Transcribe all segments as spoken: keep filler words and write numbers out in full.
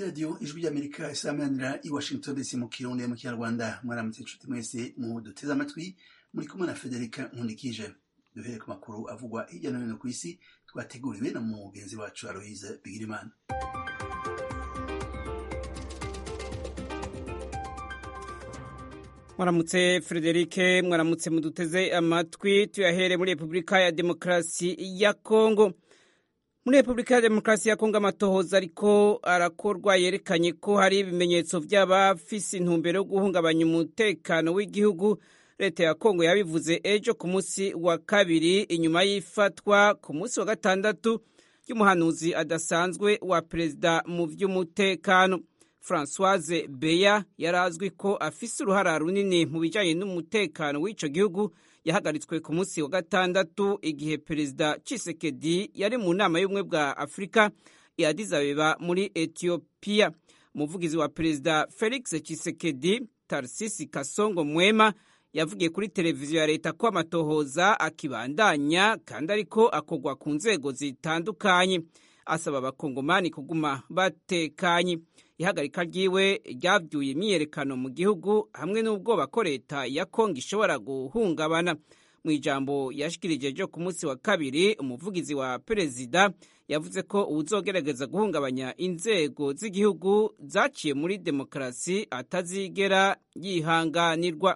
radio ijwi ry'Amerika isamanira i Washington D C mu Kirundi mu Kinyarwanda. Mwaramutse inshuti mwese mu duteze amatwi, muri kumwe na Federica Nkundikije. Duhere ku makuru avugwa hirya no hino ku isi twateguriwe na mugenzi wacu Aloise Bigirimana. Mwaramutse Frederike, mwaramutse muduteze amatwi. Tuyahere muri Republika ya Demokarasi ya Kongo. Muri Republika ya Demokarasi ya Kongo amatohoza ariko arakorwa yerekanye ko hari ibimenyetso by'abafise intumbero yo guhungabanya umutekano w'igihugu. Leta ya Kongo yabivuze ejo ku munsi wa kabiri inyuma y'ifatwa ku munsi wa gatandatu y'umuhanuzi adasanzwe wa perezida mu by'umutekano. Françoise Beya yarazwi ko afise uruhara runini mu bijanye n'umutekano w'ico gihugu, yahagaritswe ku munsi wa gatandatu igihe perezida Tshisekedi yari mu nama y'ubumwe bwa Afrika i Addis Abeba muri Ethiopia. Umuvugizi wa perezida Felix Tshisekedi, Tarsisi Kasongo Mwema, yavugiye kuri televiziyo ya leta ko amatohoza akibandanya kandi ariko akogwa ku nzego zitandukanye. Asaba abakongomani kuguma batekanye. Ihagarika ryiwe ryavyuye imyiyerekano mu gihugu hamwe n'ubwoba ko leta ya Kongo ishobora guhungabana. Mu ijambo yashikirije ejo ku munsi wa kabiri, umuvugizi wa perezida yavuze ko uwuzogerageza guhungabanya inzego z'igihugu zaciye muri demokarasi atazigera yihanganirwa.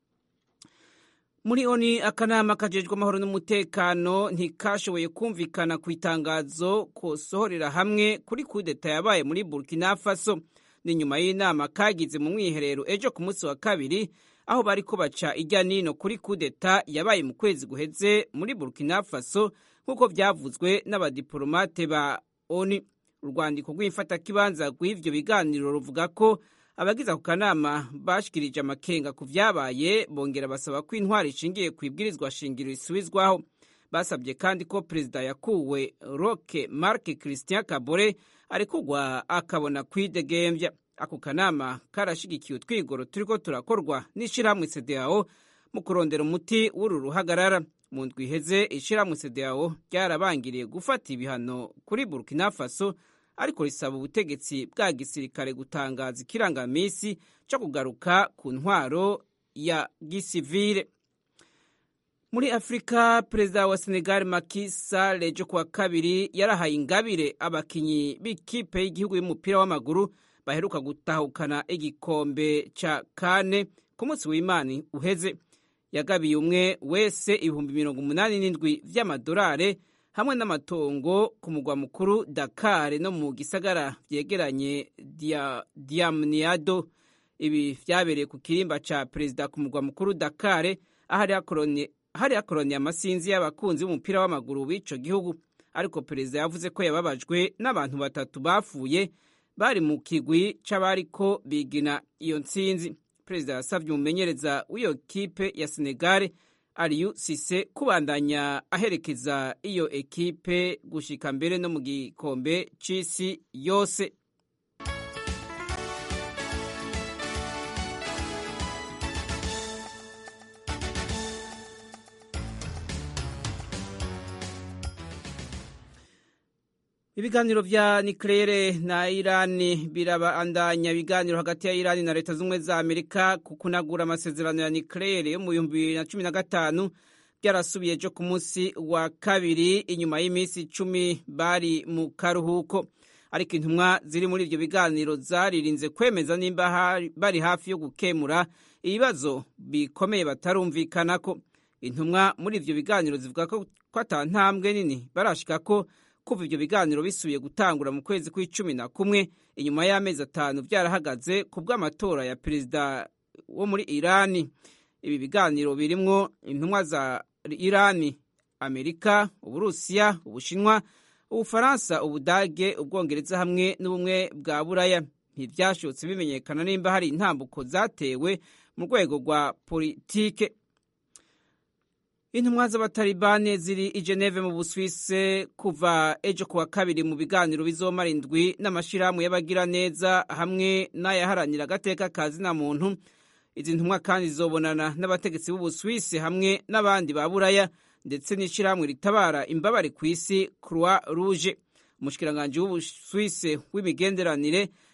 Muri oni akanama kajejwe amahoro n'umutekano ntikashoboye kumvikana ku itangazo kosohorera hamwe kuri kudeta yabaye muri Burkina Faso. Ni nyuma y'inama kagize mu mwiherero ejo ku munsi wa kabiri, aho bariko baca ijya nino kuri kudeta yabaye mu kwezi guheze muri Burkina Faso nk'uko vyavuzwe n'abadiplomate ba oni. Urwandiko rw'imfatakibanza rw'ivyo biganiro ruvuga ko abagize ako kanama bashikirije amakenga ku vyabaye, bongera basaba ko intwari ishingiye ku ibwirizwa shingiro isubizwaho. Basabye kandi ko perezida yakuwe Roch Marc Christian Kabore arekurwa akabona kwidegembya. Ako kanama karashigikiye utwigoro turiko turakorwa n'ishirahamwe C D A O mu kurondera umuti w'uru ruhagarara. Mu ndwi iheze ishirahamwe C D A O ryarabangiriye gufata ibihano kuri Burkina Faso, ariko risaba ubutegetsi bwa gisirikare gutangaza ikirangamisi cyo kugaruka ku ntwaro ya gisivile. Muri Afrika, perezida wa Senegal Macky Sall ejo kuwa kabiri yarahaye ingabire abakinyi b'ikipe y'igihugu y'umupira w'amaguru baheruka gutahukana igikombe ca kane ku munsi w'Imana uheze. Yagabiye umwe wese ibihumbi mirongo umunani n'indwi vy'amadolari hamwe n'amatongo ku mugwa mukuru Dakar no mu gisagara vyegeranye dia Diamniadio. Ibi vyabereye ku kirimba ca perezida ku mugwa mukuru Dakar, ahari akoroni hari akoroni amasinzi y'abakunzi b'umupira w'amaguru w'ico gihugu. Ariko perezida yavuze ko yababajwe n'abantu batatu bafuye bari mu kigwi c'abariko bigina iyo ntsinzi. Perezida yasavye umumenyereza w'iyo kipe ya Senegal Aliou Cisse kubandanya aherekeza iyo ekipe gushika mbere no mu gikombe c'isi yose. Ibiganiro vya nucleaire na Irani birabandanya. Ibiganiro hagati ya Irani na Leta Zunze za Amerika ku kunagura amasezerano ya nucleaire yo mu bihumbi bibiri na cumi na gatanu byarasubiye ejo ku munsi wa kabiri inyuma y'imisi icumi bari mu karuhuko. Ariko intumwa ziri muri ivyo biganiro zaririnze kwemeza nimba bari hafi yo gukemura ibibazo bikomeye batarumvikanako. Intumwa muri ivyo biganiro zivuga ko ata ntambwe nini barashikako kuva ivyo biganiro bisubiye gutangura mu kwezi kw'icumi na kumwe inyuma y'amezi atanu vyarahagaze ku bw'amatora ya perezida wo muri Irani. Ibi biganiro birimwo intumwa za Irani, Amerika, Uburusiya, Ubushinwa, Ubufaransa, Ubudage, Ubwongereza hamwe n'ubumwe bwa Buraya. Ntivyashobotse bimenyekana nimba hari intambuko zatewe mu rwego rwa politike. Intumwa z'abatalibane ziri i Geneve mu Busuwise kuva ejo kuwa kabiri mu biganiro bizomara indwi n'amashirahamwe y'abagira neza hamwe n'ayaharanira agateka ka zina muntu. Izi ntumwa kandi zizobonana n'abategetsi b'Ubusuwise hamwe n'abandi ba Buraya ndetse n'ishirahamwe ritabara imbabare ku isi Croix Rouge. Umushikiranganje w'Ubusuwise w'imigenderanire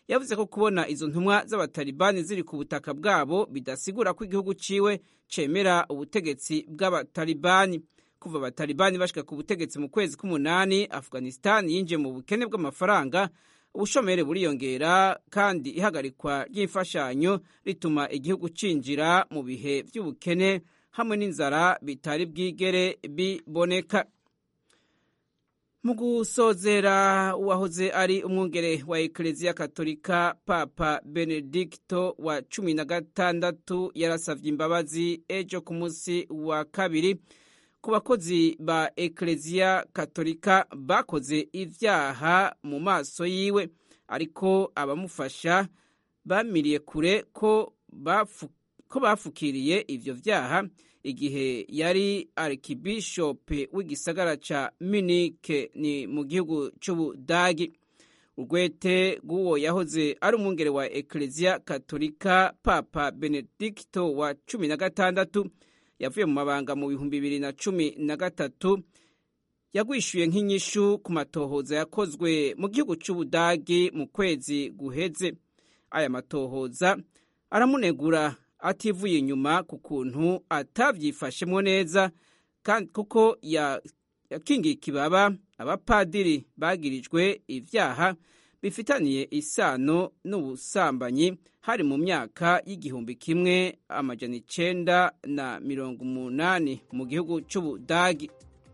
yavuze ko kubona izo ntumwa z'abatalibani ziri ku butaka bwabo bidasigura ko igihugu ciwe cemera ubutegetsi bw'abatalibani. Kuva abatalibani bashika ku butegetsi mu kwezi k'umunani, Afghanistan yinjiye mu bukene bw'amafaranga, ubushomeri buriyongera kandi ihagarikwa ry'imfashanyo rituma igihugu cinjira mu bihe by'ubukene hamwe n'inzara bitari bwigere biboneka. Mu gusozera, uwahoze ari umwungere wa Eklezia Katolika Papa Benedikto wa cumi na gatandatu yarasavye imbabazi ejo ku munsi wa kabiri ku bakozi ba Eklezia Katolika bakoze ivyaha mu maso yiwe, ariko abamufasha bamiriye kure ko bafu, ko bafukiriye ivyo vyaha igihe yari Archbishop w'igisagara ca Munich ni mu gihugu c'Ubudagi. Urwete rw'uwo yahoze ari umwungere wa Eklezia Katolika Papa Benedikto wa cumi na gatandatu yavuye mu mabanga mu bihumbi bibiri na cumi na gatatu yagwishuye nk'inyishu ku matohoza yakozwe mu gihugu c'Ubudagi mu kwezi guheze. Aya matohoza aramunegura ativuye inyuma ku kuntu atavyifashemwo neza, kandi kuko yakingiye ikibaba abapadiri bagirijwe ivyaha bifitaniye isano n'ubusambanyi hari mu myaka y'igihumbi kimwe amajana icenda na mirongo umunani mu gihugu c'Ubudagi.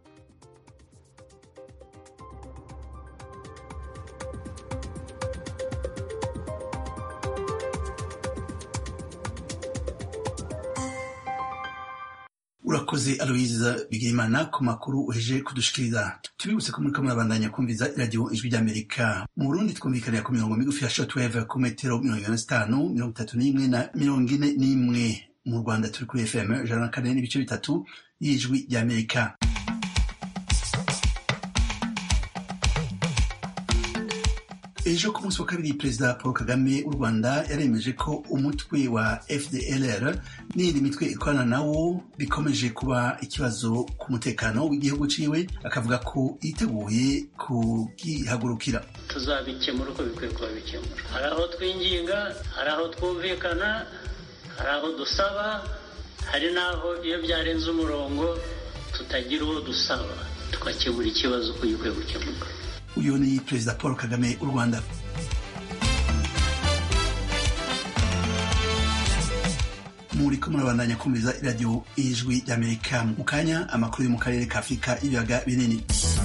Urakoze Aloise Bigirimana ku makuru uheje kudushikiriza. Tubibutse ko muriko murabandanya kumviza radio Ijwi ry'Amerika. Mu Burundi twumvikanira ku mirongo migufi ya shortwave ku metero mirongo ine na zitanu, mirongo itatu n'imwe na mirongo ine n'imwe. Mu Rwanda turi kuri F M ijana na kane n'ibice bitatu y'Ijwi ry'Amerika. Ejo ku munsi wa kabiri, Perezida Paul Kagame w'u Rwanda yaremeje ko umutwe wa F D L R n'indi mitwe ikorana nawo bikomeje kuba ikibazo ku mutekano w'igihugu ciwe, akavuga ko yiteguye kugihagurukira. Tuzabikemura uko bikwiye kuba bikemura. Hari aho twinginga, hari aho twumvikana, hari aho dusaba, hari n'aho iyo byarenze umurongo tutagira uwo dusaba, tukakemura ikibazo uko gikwiye gukemuka. Uyu ni Perezida Paul Kagame w'u Rwanda. Muriko murabandanya kumviza radio Ijwi ry'Amerika. Mu kanya amakuru yo mu karere ka Afurika ibiyaga binini.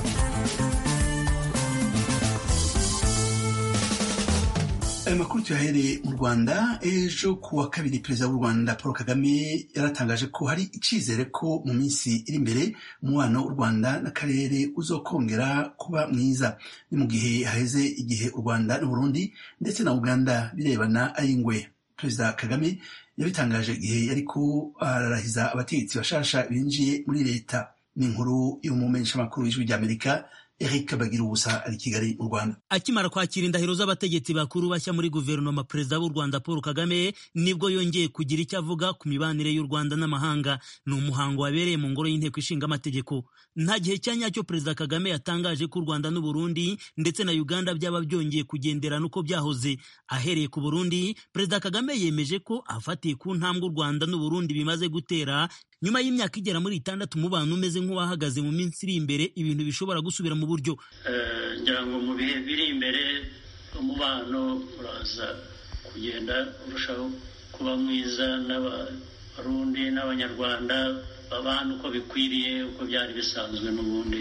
Ayo makuru tuyahereye mu Rwanda. Ejo kuwa kabiri, Perezida w'u Rwanda Paul Kagame yaratangaje ko hari icizere ko mu minsi iri imbere umubano w'u Rwanda n'akarere uzokongera kuba mwiza. Ni mu gihe haheze igihe u Rwanda n'u Burundi ndetse na Uganda birebana ari ingwe. Perezida Kagame yabitangaje igihe yariko ararahiza abategetsi bashasha binjiye muri leta. Ni inkuru y'umumenyeshamakuru w'Ijwi ry'Amerika Eric Bagirubusa ari Kigali mu Rwanda. Akimara kwakira indahiro z'abategetsi bakuru bashya muri guverinoma, Perezida w'u Rwanda Paul Kagame nibwo yongeye kugira icyo avuga ku mibanire y'u Rwanda n'amahanga. Ni umuhango wabereye mu ngoro y'inteko ishinga amategeko. Nta gihe cya nyacyo Perezida Kagame yatangaje ko u Rwanda n'u Burundi ndetse na Uganda byaba byongeye kugenderana uko byahoze. Ahereye ku Burundi, Perezida Kagame yemeje ko afatiye ku ntambwe u Rwanda n'u Burundi bimaze gutera nyuma y'imyaka igera muri itandatu umubano umeze nk'uwahagaze, mu minsi iri imbere ibintu bishobora gusubira mu buryo. Ngira ngo mu bihe biri imbere umubano uraza kugenda urushaho kuba mwiza, n'Abarundi n'Abanyarwanda babana uko bikwiriye, uko byari bisanzwe n'ubundi.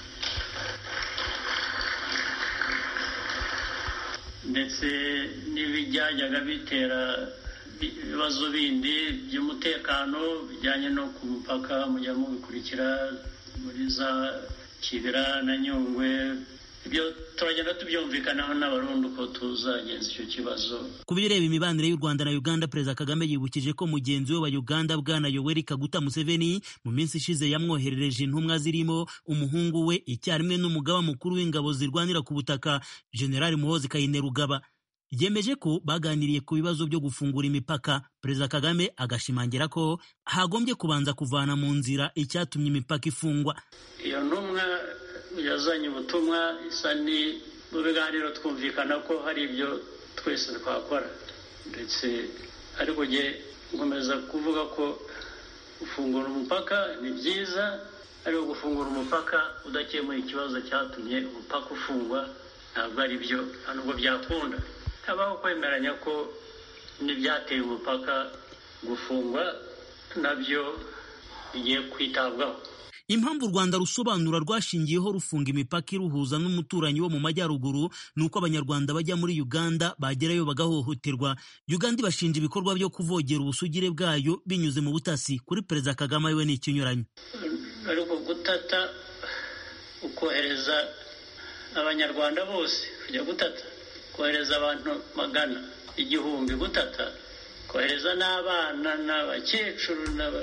Ndetse n'ibijyaga bitera ibibazo bindi by'umutekano bijyanye no ku mupaka mujya mubikurikira muri za Kibera na Nyungwe, ibyo turagenda tubyumvikanaho n'Abarundi uko tuzagenza icyo kibazo. Ku bireba imibanire y'u Rwanda na Uganda, Perezida Kagame yibukije ko mugenzi we wa Uganda Bwana Yoweri Kaguta Museveni mu minsi ishize yamwoherereje intumwa zirimo umuhungu we icyarimwe n'umugaba mukuru w'ingabo zirwanira ku butaka General Muhoozi Kainerugaba. Yemeje ko baganiriye ku bibazo byo gufungura imipaka. Perezida Kagame agashimangira ko hagombye kubanza kuvana mu nzira icyatumye imipaka ifungwa. Iyo ntumwa yazanye ubutumwa isa ni mu biganiro twumvikana ko hari ibyo twese twakora ndetse ariko nge nkomeza kuvuga ko gufungura umupaka ni byiza, ariko gufungura umupaka udakemuye ikibazo cyatumye umupaka ufungwa ntabwo ari byo, nubwo byakunda. Habaho kwemeranya ko n'ibyateye umupaka gufungwa nabyo bigiye kwitabwaho. Impamvu u Rwanda rusobanura rwashingiyeho rufunga imipaka iruhuza n'umuturanyi wo mu majyaruguru nuko abanyarwanda bajya muri Uganda bagerayo bagahohoterwa. Uganda ibashinja ibikorwa byo kuvogera ubusugire bwayo binyuze mu butasi. Kuri Perezida Kagame we ni ikinyuranyo. Ariko gutata ukohereza abanyarwanda bose kujya gutata, kohereza abantu magana igihumbi gutata, kohereza n'abana n'abakecuru n'aba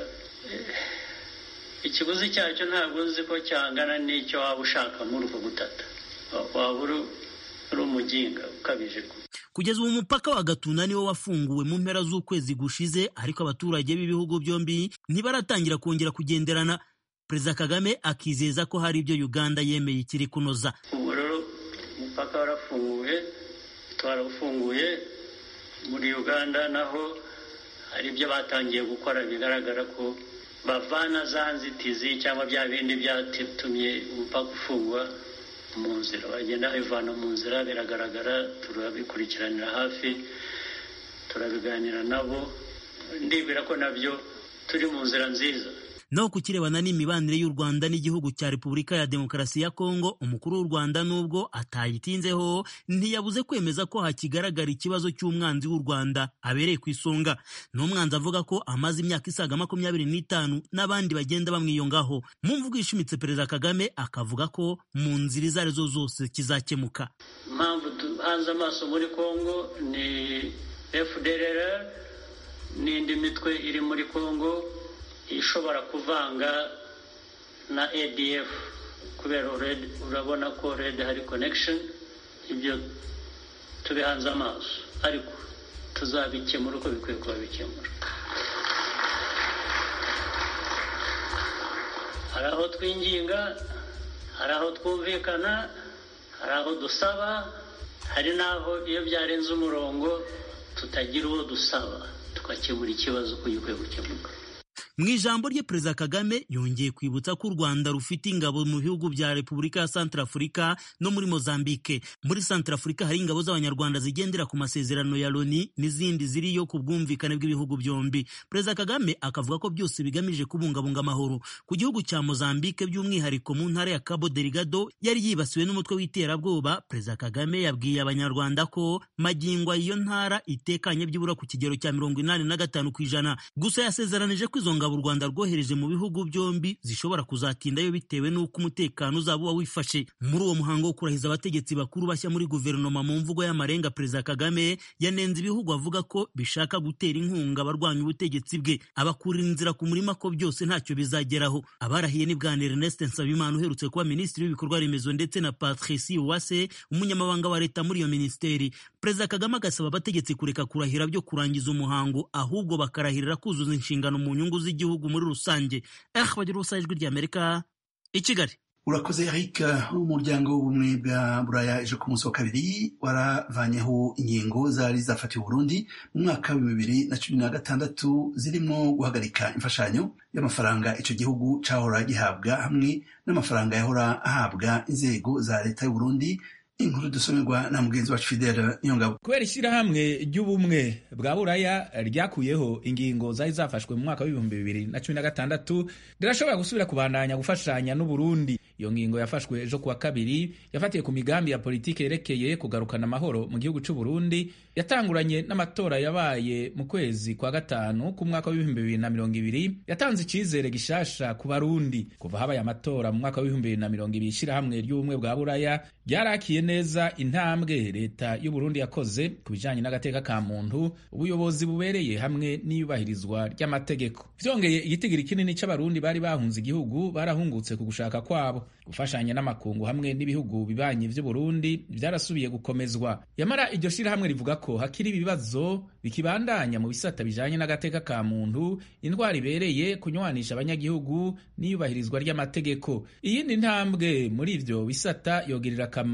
ikiguzi cyacyo ntabwo uzi ko cyangana n'icyo waba ushaka muri uko gutata. Waba uri umuginga ukabije. Kugeza ubu umupaka wa Gatuna niwo wafunguwe mu mpera z'ukwezi gushize, ariko abaturage b'ibihugu byombi ntibaratangira kongera kugenderana. Perezida Kagame akizeza ko hari ibyo Uganda yemeye ikiri kunoza. Ubu rero umupaka warafunguye, twarafunguye muri Uganda naho hari ibyo batangiye gukora bigaragara ko bavana za nzitizi cyangwa bya bindi byatumye umupaka ufungwa mu nzira, bagenda bivana mu nzira, biragaragara, turabikurikiranira hafi, turabiganira nabo, ndibwira ko nabyo turi mu nzira nziza. Naho kukirebana n'imibanire y'u Rwanda n'igihugu cya Repubulika ya Demokarasi ya Kongo, umukuru w'u Rwanda nubwo atayitinzeho ntiyabuze kwemeza ko hakigaragara ikibazo cy'umwanzi w'u Rwanda abereye ku isonga. N'umwanzi avuga ko amaze imyaka isaga makumyabiri n'itanu n'abandi bagenda bamwiyongaho. Mu mvugo ishimitse, Perezida Kagame akavuga ko mu nzira izo arizo zose kizakemuka. Impamvu duhanze amaso muri Kongo ni F D L R n'indi mitwe iri muri Kongo ishobora kuvanga na A D F, kubera urabona ko red hari connection. Ibyo tubihanze amaso, ariko tuzabikemura uko bikwiye kuba bikemura. Hari aho twinginga, hari aho twumvikana, hari aho dusaba, hari n'aho iyo byarenze umurongo tutagira uwo dusaba tukakemura ikibazo uko gikwiye gukemuka. Mu ijambo rye, Perezida Kagame yongeye kwibutsa ko u Rwanda rufite ingabo mu bihugu bya Repubulika ya Centrafrica no muri Mozambique. Muri Centrafrica hari ingabo z'abanyarwanda zigendera ku masezerano ya Loni n'izindi ziriyo ku bwumvikane bw'ibihugu byombi. Perezida Kagame akavuga ko byose bigamije kubungabunga amahoro. Ku gihugu cya Mozambique by'umwihariko mu ntara ya Cabo Delgado yari yibasiwe n'umutwe w'iterabwoba, Perezida Kagame yabwiye abanyarwanda ko magingo iyo ntara itekanye byibura ku kigero cya mirongo inani na gatanu ku ijana. Gusa yasezeranije ko izo ngabo u Rwanda rwohereje mu bihugu byombi zishobora kuzatindayo bitewe n'uko umutekano uzaba uba wifashe. Muri uwo muhango wo kurahiza abategetsi bakuru bashya muri guverinoma, mu mvugo y'amarenga, Perezida Kagame yanenze ibihugu avuga ko bishaka gutera inkunga abarwanya ubutegetsi bwe, abakurira inzira ku murima ko byose ntacyo bizageraho. Abarahiye ni Bwana Ernest Nsabimana uherutse kuba minisitiri w'ibikorwa remezo, ndetse na Patrice Uwase umunyamabanga wa leta muri iyo minisiteri. Perezida Kagame agasaba abategetsi kureka kurahira byo kurangiza umuhango, ahubwo bakarahirira kuzuza inshingano mu nyungu z'igihugu muri rusange. Eh bagira ubusa ijwi ry'Amerika i Kigali. Urakoze Eric. Umuryango w'ubumwe bwa Buraya ejo ku munsi wa kabiri waravanyeho ingingo zari zafatiwe Burundi mu mwaka wa bibiri na cumi na gatandatu zirimo guhagarika imfashanyo y'amafaranga ico gihugu cahora gihabwa hamwe n'amafaranga yahora ahabwa inzego za leta y'u Burundi. Inkuru dusomerwa na mugenzi wacu Fidele Nyongabo. Kubera ishyirahamwe ry'ubumwe bwa Buraya ryakuyeho ingingo zari zafashwe mu mwaka w'ibihumbi bibiri na cumi na gatandatu, rirashobora gusubira kubandanya gufashanya n'u Burundi. Iyo ngingo yafashwe ejo kuwa kabiri yafatiye ku migambi ya politiki yerekeye kugarukana amahoro mu gihugu cy'u Burundi, yatanguranye n'amatora yabaye mu kwezi kwa gatanu ku mwaka w'ibihumbi bibiri na mirongo ibiri, yatanze icizere gishasha ku Barundi. Kuva habaye amatora mu mwaka w'ibihumbi bibiri na mirongo ibiri, ishyirahamwe ry'ubumwe bwa Buraya ryarakiye neza intambwe leta y'u Burundi yakoze ku bijanye n'agateka ka muntu, ubuyobozi bubereye hamwe n'iyubahirizwa ry'amategeko. Vyongeye, igitigiri kinini c'abarundi bari bahunze igihugu barahungutse ku gushaka kwabo. Gufashanya n'amakungu hamwe n'ibihugu bibanyi vy'u Burundi byarasubiye gukomezwa. Yamara iryo shirahamwe rivuga ko hakiri ibibazo bikibandanya mu bisata bijanye n'agateka ka muntu, indwara ibereye, kunywanisha abanyagihugu n'iyubahirizwa ry'amategeko. Iyindi ntambwe muri ivyo bisata yogirira akamaro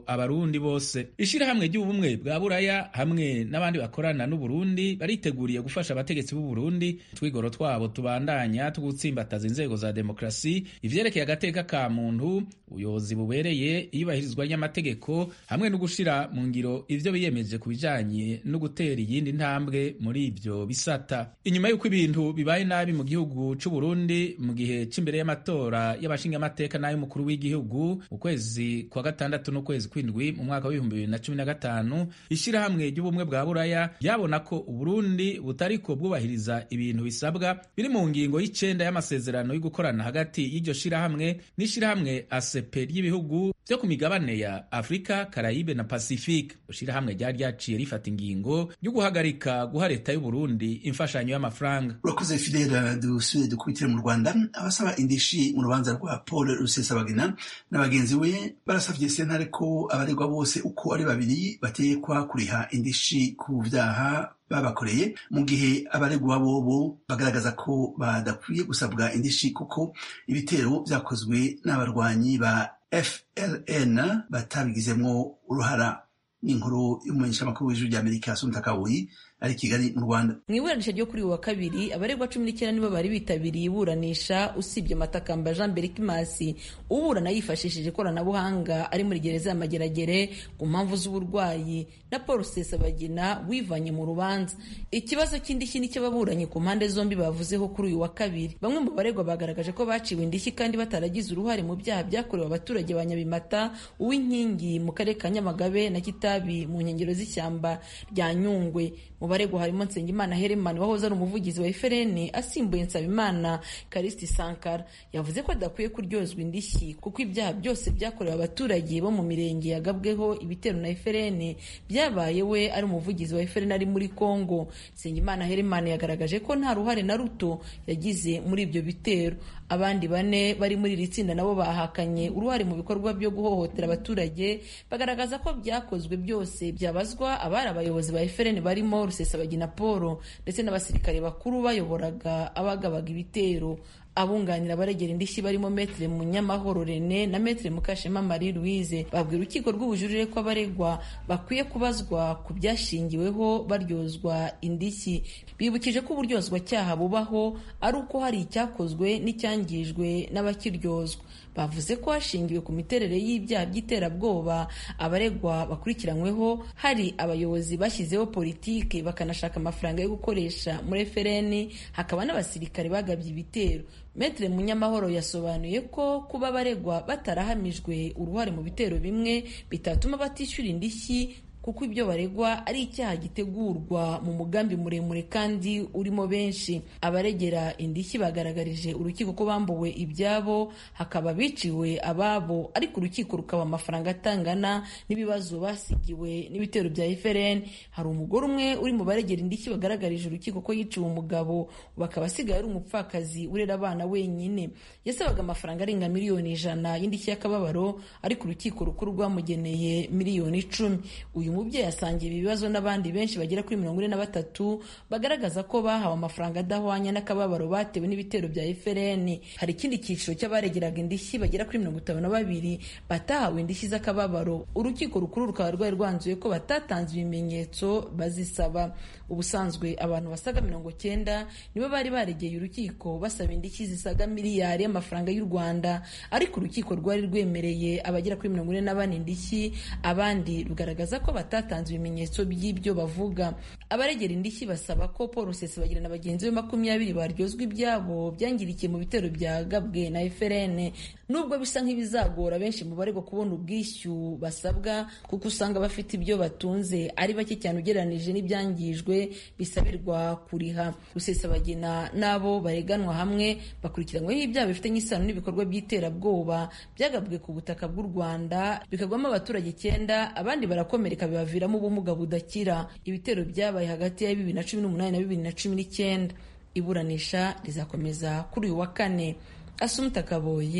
abarundi bose. Ishirahamwe ry'ubumwe bwa Buraya hamwe n'abandi bakorana n'Uburundi bariteguriye gufasha abategetsi b'u Burundi twigoro twabo tubandanya tugutsimbataza inzego za demokrasi, ivyerekeye agateka ka muntu, ubuyobozi bubereye, iyubahirizwa ry'amategeko hamwe no gushira mu ngiro ivyo biyemeje ku bijanye no gutera iyindi ntambwe muri ivyo bisata. Inyuma y'uko ibintu bibaye nabi mu gihugu c'u Burundi mu gihe c'imbere y'amatora y'abashinga amateka n'ay'umukuru w'igihugu mu kwezi kwa gatandatu n'ukwezi kw'indwi mu mwaka w'ibihumbi bibiri na cumi na gatanu, ishirahamwe ry'ubumwe bwa Buraya ryabona ko Uburundi butariko bwubahiriza ibintu bisabwa biri mu ngingo y'icenda y'amasezerano yo gukorana hagati y'iryo shirahamwe n'ishirahamwe A C P ry'ibihugu vyo ku migabane ya Afrika, Karayibe na Pacifique. Ishirahamwe ryari ryaciye rifata ingingo yo guhagarika guha leta y'u Burundi imfashanyo y'amafaranga. Urakoze Fidela. Dusubire dukubitire mu Rwanda. Abasaba indishi mu rubanza rwa Paul Rusesabagina na bagenzi we barasavye sentare ko abaregwa bose uko ari babiri batekwa kuriha indishi ku vyaha babakoreye, mu gihe abaregwa bobo bagaragaza ko badakwiye gusabwa indishi kuko ibitero vyakozwe n'abarwanyi ba F L N batabigizemwo uruhara. N'inkuru y'umumenyeshamakuru w'ijwi ry'Amerika Asumta Kabuyi ari Kigali mu Rwanda. Mu iburanisha ryo kuri uyu wa kabiri abaregwa cumi n'icyenda nibo bari bitabiriye iburanisha, usibye Matakamba Jean Berikimasi uburana yifashishije ikoranabuhanga ari muri gereza ya Mageragere ku mpamvu z'uburwayi, na Paul Rusesabagina wivanye mu rubanza. Ikibazo cy'indishyi nicyo ababuranyi ku mpande zombi bavuzeho kuri uyu wa kabiri. Bamwe mu baregwa bagaragaje ko baciwe indishyi kandi bataragize uruhare mu byaha byakorewe abaturage ba Nyabimata, Uwinkingi mu karere ka Nyamagabe na Kitabi mu nkengero z'ishyamba rya Nyungwe. Mu baregwa harimo Nsengimana Herman wahoze ari umuvugizi wa F L N asimbuye Nsabimana Karisti Sankara. Yavuze ko adakwiye kuryozwa indishyi kuko ibyaha byose byakorewe abaturage bo mu mirenge yagabweho ibitero na F L N byabaye we ari umuvugizi wa F L N ari muri Kongo. Nsengimana Herman yagaragaje ko nta ruhare na ruto yagize muri ibyo bitero. Abandi bane bari muri iri tsinda nabo bahakanye uruhare mu bikorwa byo guhohotera abaturage, bagaragaza ko byakozwe byose byabazwa abari abayobozi ba F L N barimo Rusesabagina Paul ndetse n'abasirikare bakuru bayoboraga abagabaga ibitero. Abunganira abaregera indishyi barimo Maître Munyamahoro René na Maître Mukashema Marie Louise babwira urukiko rw'ubujurire ko abaregwa bakwiye kubazwa ku byashingiweho baryozwa indishyi. Bibukije ko uburyozwa cyaha bubaho ari uko hari icyakozwe n'icyangijwe n'abakiryozwa. Bavuze ko hashingiwe ku miterere y'ibyaha by'iterabwoba abaregwa bakurikiranyweho hari abayobozi bashyizeho politike bakanashaka amafaranga yo gukoresha muri F L N, hakaba n'abasirikare bagabye ibitero. Maître Munyamahoro yasobanuye ko kuba abaregwa batarahamijwe uruhare mu bitero bimwe bitatuma batishyura indishyi, kuko ibyo baregwa ari icyaha gitegurwa mu mugambi muremure kandi urimo benshi. Abaregera indishyi bagaragarije urukiko ko bambuwe ibyabo, hakaba biciwe ababo, ariko urukiko rukaba amafaranga atangana n'ibibazo basigiwe n'ibitero bya F L N. Hari umugore umwe uri mu baregera indishyi bagaragarije urukiko ko yiciwe umugabo, bakaba asigaye ari umupfakazi urera abana wenyine. Yasabaga amafaranga arenga miliyoni ijana y'indishyi y'akababaro, ariko urukiko rukuru rwamugeneye miliyoni icumi. Uyu umubyeyi asangiye ibibazo n'abandi benshi bagera kuri mirongo ine na batatu bagaragaza ko bahawe amafaranga adahwanya n'akababaro batewe n'ibitero bya F L N. Hari ikindi cyiciro cy'abaregeraga indishyi bagera kuri mirongo itanu na babiri batahawe indishyi z'akababaro. Urukiko rukuru rukaba rwari rwanzuye ko batatanze ibimenyetso bazisaba. Ubusanzwe abantu basaga mirongo cyenda nibo bari baregeye urukiko basaba indishyi zisaga miliyari y'amafaranga y'u Rwanda, ariko urukiko rwari rwemereye abagera kuri mirongo ine na bane indishyi, abandi rugaragaza ko batatanze ibimenyetso by'ibyo bavuga. Abaregera indishyi basaba ko Paul Rusesabagina na bagenzi be makumyabiri baryozwa ibyabo byangirikiye mu bitero byagabwe na F L N. Nubwo bisa nk'ibizagora benshi mu baregwa kubona ubwishyu basabwa, kuko usanga bafite ibyo batunze ari bake cyane ugereranije n'ibyangijwe bisabirwa kuriha. Rusesabagina nabo bareganwa hamwe bakurikiranyweho ibyaha bifitanye isano n'ibikorwa by'iterabwoba byagabwe ku butaka bw'u Rwanda bikagwamo abaturage icyenda, abandi barakomereka bibaviramo ubumuga budakira. Ibitero byabaye hagati ya bibiri na cumi n'umunani na bibiri na cumi n'icyenda. Iburanisha rizakomeza kuri uyu wa kane. Asumta Kaboyi,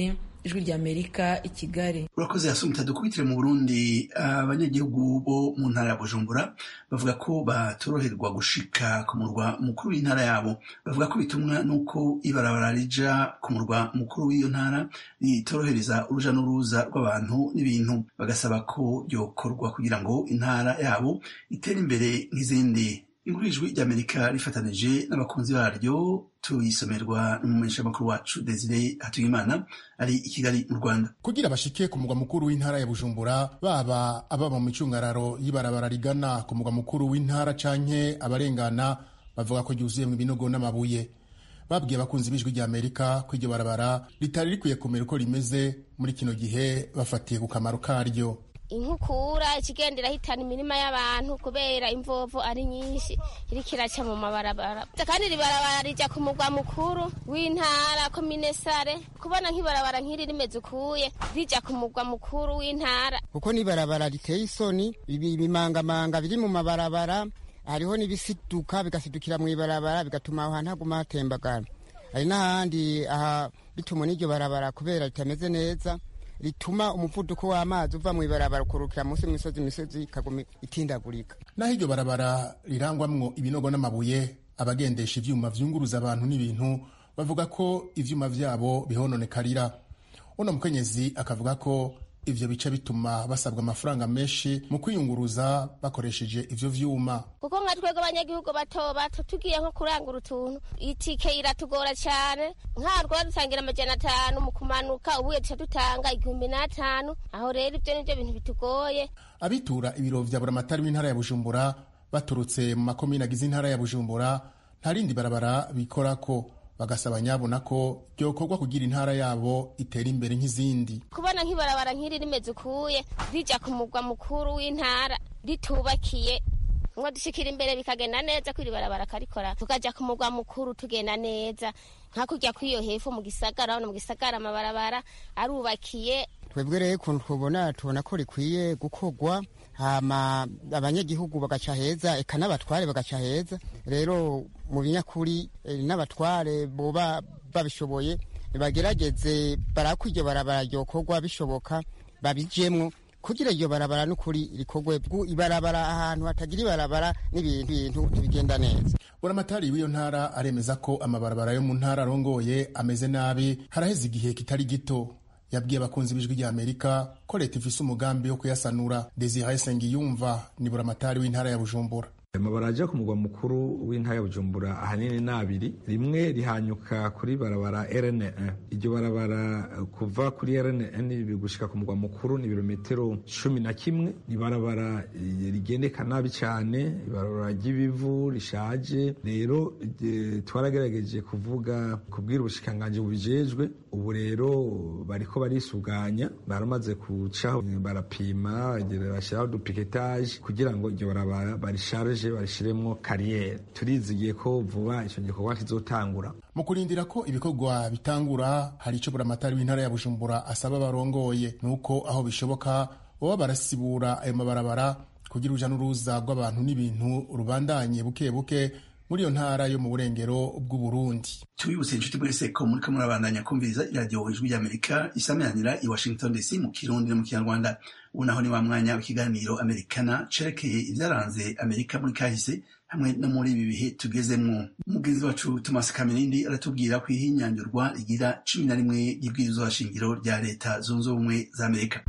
ijwi rya Amerika i Kigali. urakoze Asumta. Dukubitire mu Burundi, abanyagihugu bo mu ntara ya Bujumbura bavuga ko batoroherwa gushika ku murwa mukuru w'intara yabo. Bavuga ko bitumwa nuko ibarabara rija ku murwa mukuru w'iyo ntara ritorohereza uruja n'uruza rw'abantu n'ibintu. Bagasaba ko byokorwa kugira ngo intara yabo itere imbere nk'izindi. Inkuru y'ijwi ry'Amerika rifatanije n'abakunzi baryo tuyisomerwa n'umumenyeshamakuru wacu Desire Hatuyimana ari i Kigali mu Rwanda. Kugira bashike ku mugwa mukuru w'intara ya Bujumbura, baba ababa mu micungararo y'ibarabara rigana ku mugwa mukuru w'intara canke abarengana, bavuga ko ryuzuyemwo ibinogo n'amabuye. Babwiye abakunzi b'ijwi ry'Amerika ko iryo barabara ritari rikwiye kumera uko rimeze muri kino gihe, bafatiye ku kamaro karyo. Inkukura ikigendera hitana imirima y'abantu kubera imvovo ari nyinshi iriko iraca mu mabarabara, kandi ribarabara rija ku mugwa mukuru w'intara komine Sare. Kubona nk'ibarabara nk'iri rimeze ukuye rija ku mugwa mukuru w'intara, kuko n'ibarabara riteye isoni, ibimangamanga biri mu mabarabara, hariho n'ibisiduka bigasidukira mu ibarabara bigatuma aho hantu haguma hatembagara. Hari n'ahandi aha bituma n'iryo barabara kubera ritameze neza rituma umuvuduko w'amazi uva mu ibarabara ukurukira munsi y'imisozi, imisozi ikaguma itindagurika. Naho iryo barabara rirangwamwo ibinogo n'amabuye, abagendesha ivyuma vyunguruza abantu n'ibintu bavuga ko ivyuma vyabo bihononekarira. Uno mukenyezi akavuga ko ivyo bica bituma basabwa amafaranga menshi mu kwiyunguruza bakoresheje ivyo vyuma. Kuko nka twebwe abanyagihugu bato bato tugiye nko kurangura utuntu, itike iratugora cyane. Nka rwa dutangira amajana atanu mu kumanuka, ubuye duca dutanga igihumbi n'atanu. Aho rero ivyo nivyo bintu bitugoye. Abitura ibiro vya buramatari w'intara ya Bujumbura baturutse mu makomine agize intara ya Bujumbura nta rindi barabara bikorako, bagasaba nyabona ko byokorwa kugira intara yabo itera imbere nk'izindi. Kubona nk'ibarabara nk'iri rimeze ukuye rija ku mugwa mukuru w'intara ritubakiye ngo dushikira imbere bikagenda neza, ko iri barabara karikora tukaja ku mugwa mukuru tugenda neza, nka kujya kwiyo hepfo mu gisagara. Mu gisagara amabarabara arubakiye. Twebwe rero ukuntu tubona tubona ko rikwiye gukorwa, hama abanyagihugu bagaca heza, eka n'abatware bagaca heza. Rero mu binyakuri n'abatware boba babishoboye bagerageze barako iryo barabara ryokorwa, bishoboka babijemwo kugira iryo barabara n'ukuri rikorwe. Ibarabara ahantu hatagira ibarabara n'ibintu bintu ntibigenda neza. Buramatari w'iyo ntara aremeza ko amabarabara yo mu ntara arongoye ameze nabi, haraheze igihe kitari gito. Yabwiye abakunzi b'ijwi rya Amerika ko leta ifise umugambi wo kuyasanura. Desire Sengiyumva ni buramatari w'intara ya Bujumbura. Amabarabara aja ku mugwa mukuru w'intara ya Bujumbura ahanini ni abiri. Rimwe rihanyuka kuri barabara R N un. Iryo barabara kuva kuri R N un gushika ku mugwa mukuru ni ibirometero cumi na kimwe. Ni barabara rigendeka nabi cyane, ibarabara ry'ibivu rishaje. Rero twaragerageje kuvuga kubwira ubushikanganje bubijejwe, ubu rero bariko barisuganya, baramaze kucaho barapima, bashyiraho dupiketage kugira ngo iryo barabara barisharge barishiremwo kariyeri. Turizigiye ko vuba ico gikorwa kizotangura. Mu kurindira ko ibikorwa bitangura, hari ico buramatari w'intara ya Bujumbura asaba barongoye, nuko aho bishoboka boba barasibura ayo mabarabara kugira uruja n'uruza rw'abantu n'ibintu rubandanye buke buke muri iyo ntara yo mu burengero bw'u Burundi. Tubibutse inshuti mwese ko muriko murabandanya kumviriza iradiyo ijwi ry'Amerika isameranira i Washington D C mu Kirundi no mu Kinyarwanda. Ubu naho ni wa mwanya w'ikiganiro Amerikana cerekeye ivyaranze Amerika muri kahise hamwe no muri ibi bihe tugezemwo. Umugenzi wacu Thomas Kamirindi aratubwira ko ihinyanyurwa rigira cumi na rimwe ry'ibwirizwa shingiro rya leta zunze ubumwe za Amerika.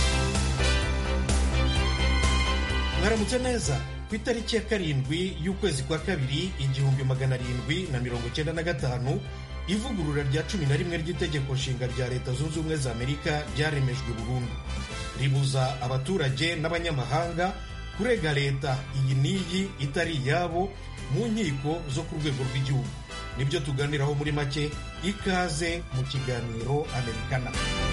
Mwaramutse neza. Ku itariki ya karindwi y'ukwezi kwa kabiri igihumbi magana arindwi na mirongo cyenda na gatanu, ivugurura rya cumi na rimwe ry'itegeko nshinga rya leta zunze ubumwe za Amerika ryaremejwe burundu. Ribuza abaturage n'abanyamahanga kurega leta iyi n'iyi itari iyabo mu nkiko zo ku rwego rw'igihugu. Nibyo tuganiraho muri make. Ikaze mu kiganiro Amerikana.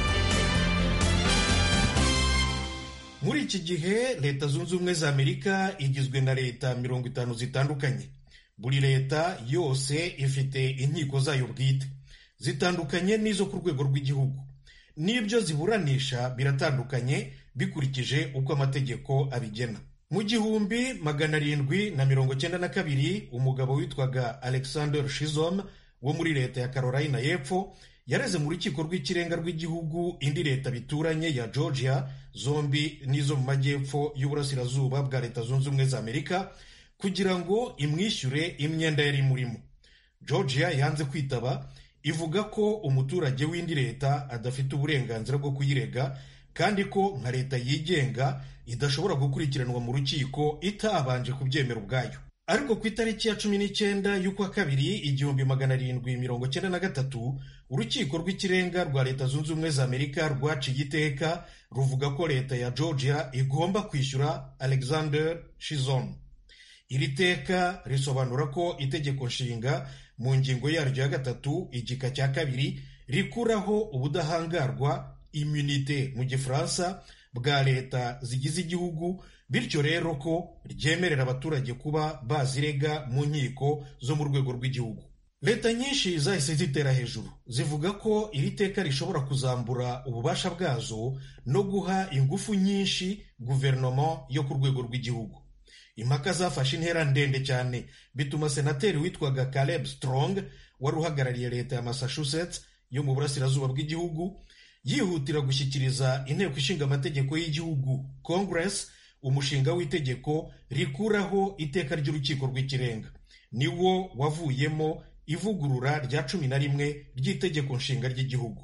Muri iki gihe leta zunze ubumwe za Amerika igizwe na leta mirongo itanu zitandukanye. Buri leta yose ifite inkiko zayo bwite, zitandukanye n'izo ku rwego rw'igihugu. N'ibyo ziburanisha biratandukanye bikurikije uko amategeko abigena. Mu gihumbi magana arindwi na mirongo cyenda na kabiri, umugabo witwaga Alexander Chisholm wo muri leta ya Carolina y'Epfo yareze mu rukiko rw'ikirenga rw'igihugu indi leta bituranye ya Georgia, zombi n'izo mu majyepfo y'uburasirazuba bwa Leta Zunze Ubumwe za Amerika, kugira ngo imwishyure imyenda yari imurimo. Georgia yanze kwitaba, ivuga ko umuturage w'indi leta adafite uburenganzira bwo kuyirega kandi ko nka leta yigenga idashobora gukurikiranwa mu rukiko itabanje kubyemera ubwayo. Ariko ku itariki ya cumi n'icyenda y'ukwa kabiri igihumbi magana arindwi mirongo cyenda na gatatu urukiko rw'ikirenga rwa Leta Zunze Ubumwe za Amerika rwaciye iteka ruvuga ko leta ya Georgia igomba kwishyura Alexander Chizon. Iri teka risobanura ko itegeko nshinga mu ngingo yaryo ya gatatu igika cya kabiri rikuraho ubudahangarwa immunite mu gifaransa bwa leta zigize igihugu, bityo rero ko ryemerera abaturage kuba bazirega mu nkiko zo mu rwego rw'igihugu. Leta nyinshi zahise zitera hejuru zivuga ko iri teka rishobora kuzambura ububasha bwazo no guha ingufu nyinshi guverinoma yo ku rwego rw'igihugu. Impaka zafashe intera ndende cyane bituma senateri witwaga Caleb Strong wari uhagarariye leta ya Massachusetts yo mu burasirazuba bw'igihugu yihutira gushyikiriza inteko ishinga amategeko y'igihugu Congress umushinga w'itegeko rikuraho iteka ry'urukiko rw'ikirenga. Niwo wavuyemo ivugurura rya cumi na rimwe ry'itegeko nshinga ry'igihugu.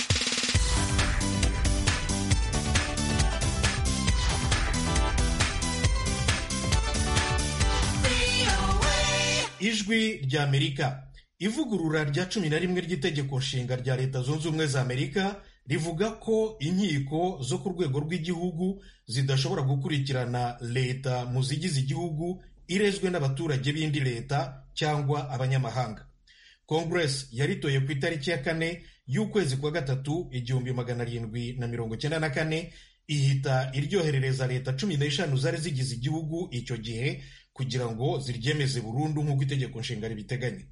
Ijwi rya Amerika. Ivugurura rya cumi na rimwe ry'itegeko nshinga rya Leta Zunze Ubumwe za Amerika rivuga ko inkiko zo ku rwego rw'igihugu zidashobora gukurikirana leta mu zigize igihugu irezwe n'abaturage b'indi leta cyangwa abanyamahanga. Congress yaritoye ku itariki ya kane y'ukwezi kwa gatatu igihumbi magana arindwi na mirongo cyenda na kane ihita iryoherereza leta cumi n'eshanu zari zigize igihugu icyo gihe kugira ngo ziryemeze burundu nk'uko itegeko nshinga ribiteganya.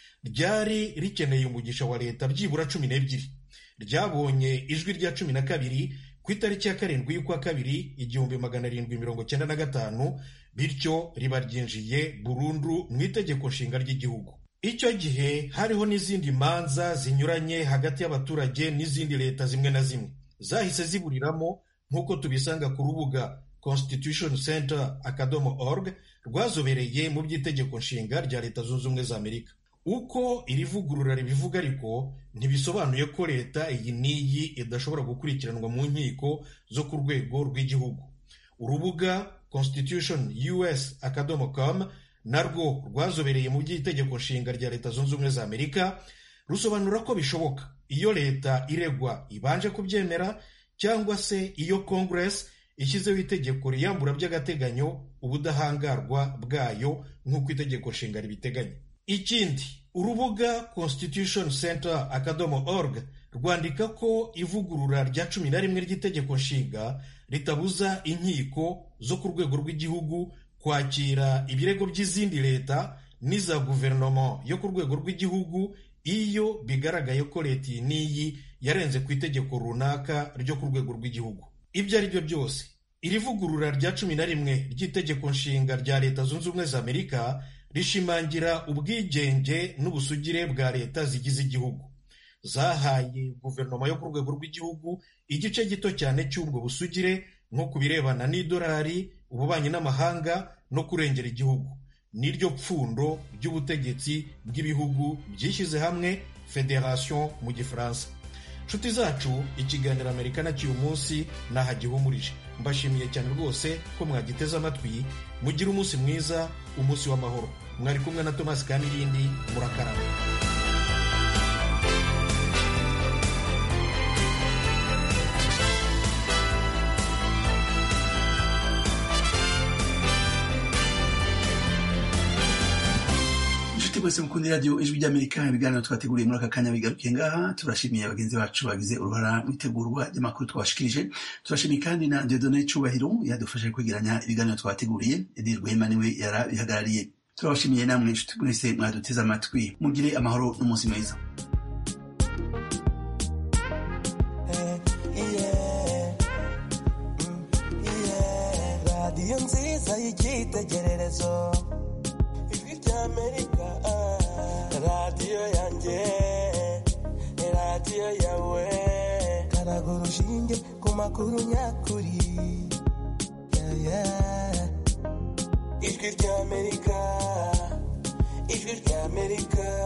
Ryari rikeneye umugisha wa leta byibura cumi n'ebyiri. Ryabonye ijwi rya cumi na kabiri ku itariki ya karindwi y'ukwa kabiri igihumbi magana arindwi mirongo cyenda na gatanu, bityo riba ryinjiye burundu mu itegeko nshinga ry'igihugu. Icyo gihe hariho n'izindi manza zinyuranye hagati y'abaturage n'izindi leta zimwe na zimwe zahise ziburiramo, nk'uko tubisanga ku rubuga constitution center akadomo org rwazobereye mu by'itegeko nshinga rya Leta Zunze Ubumwe za Amerika. Uko iri vugurura ribivuga ariko ntibisobanuye ko leta iyi n'iyi idashobora gukurikiranwa mu nkiko zo ku rwego rw'igihugu. Urubuga constitution u s akadomo com narwo rwazobereye mu by'itegeko nshinga rya Leta Zunze Ubumwe za Amerika rusobanura ko bishoboka iyo leta iregwa ibanje kubyemera cyangwa se iyo Congress ishyizeho itegeko riyambura by'agateganyo ubudahangarwa bwayo nk'uko itegeko nshinga ribiteganya. Ikindi, urubuga constitution center akadomo org rwandika ko ivugurura rya cumi na rimwe ry'itegeko nshinga ritabuza inkiko zo ku rwego rw'igihugu kwakira ibirego by'izindi leta n'iza guverinoma yo ku rwego rw'igihugu iyo bigaragaye ko leta iyi n'iyi yarenze ku itegeko runaka ryo ku rwego rw'igihugu. Ibyo ari byo byose, iri vugurura rya cumi na rimwe ry'itegeko nshinga rya Leta Zunze Ubumwe za Amerika rishimangira ubwigenge n'ubusugire bwa leta zigize igihugu. Zahaye guverinoma yo ku rwego rw'igihugu igice gito cyane cy'ubwo busugire nko ku birebana n'idolari, ububanyi n'amahanga no kurengera igihugu. Niryo pfundo ry'ubutegetsi bw'ibihugu byishyize hamwe, Federation mu Gifaransa. Nshuti zacu, ikiganiro Amerika na cy'uyu munsi nahagihumurije. Mbashimiye cyane rwose ko mwagiteze amatwi. Mugire umunsi mwiza, umunsi w'amahoro. Mwari kumwe na Thomas Kamirindi, murakarama. Mwese mukundi radio Ijwi ry'Amerika, ibiganiro twateguriye muri aka kanya bigarukiye ngaha. Turashimiye abagenzi bacu bagize uruhara mu itegurwa ry'amakuru twashikirije. Turashimiye kandi na Dieudonné Cyubahiro yadufashije kwegeranya ibiganiro twateguriye. Edil Rwema niwe yarabihagarariye. Turabashimiye namwe inshuti mwese mwaduteze amatwi. Mugire amahoro n'umunsi mwiza. Radio nziza y'igitegererezo America, radio yanjye, radio urushinge ku makuru nyakuri. Yeah, yeah. Ijwi ry'Amerika, ijwi ry'Amerika.